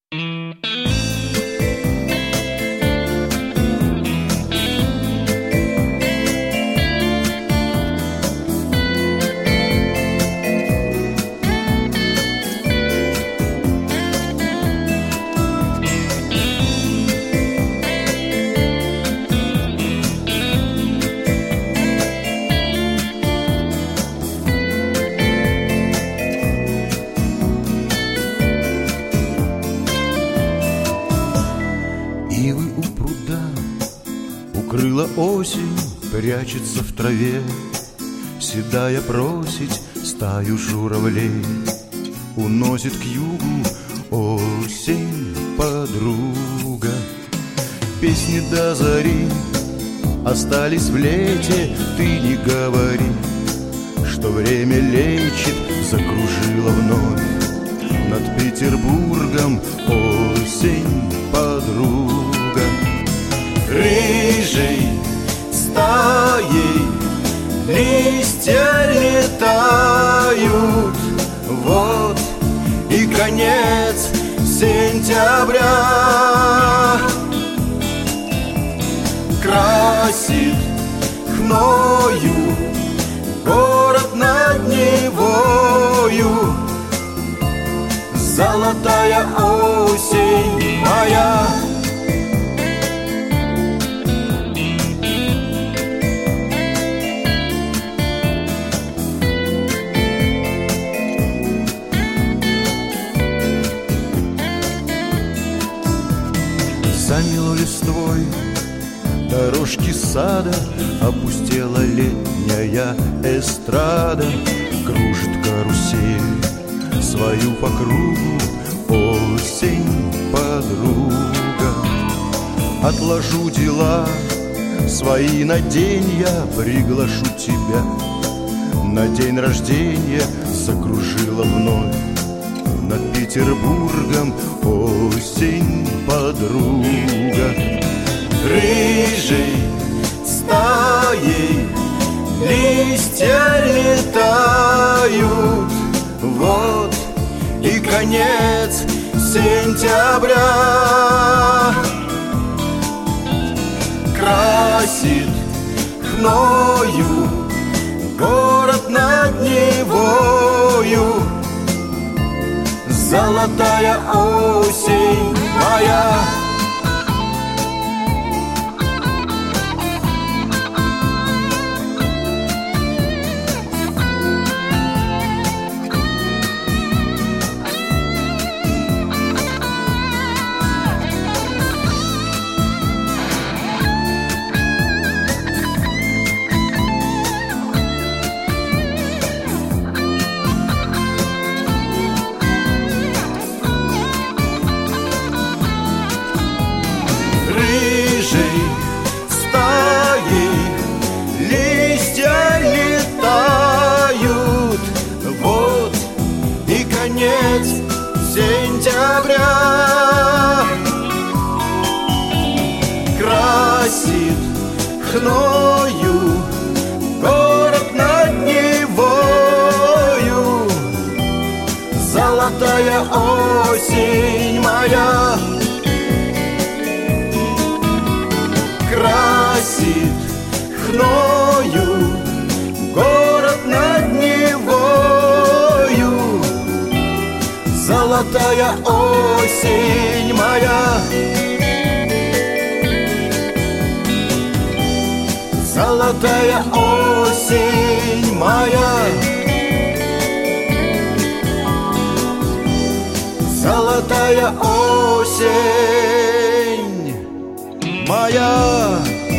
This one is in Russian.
Ивы у пруда укрыла осень, прячется в траве, седая просить стаю журавлей. Уносит к югу осень подруга. Песни до зари остались в лете. Ты не говори, что время лечит. Закружила вновь над Петербургом осень подруга. Рыжей стаей листья летают. Вот и конец сентября. Красит хною город над Невою. Золотая осень моя. Замело листвой дорожки сада, опустела летняя эстрада. Кружит карусель свою по кругу осень подруга. Отложу дела свои на день, я приглашу тебя на день рождения. Закружила вновь над Петербургом осень подруга. Рыжей стаей листья летают. Вот и конец сентября. Красит хною город над Невою. Золотая осень моя. Рыжей стаей листья летают. Вот и конец сентября. Красит хною город над Невою. Золотая осень моя. Красит хною город над Невою. Золотая осень моя. Золотая осень моя. Золотая осень моя.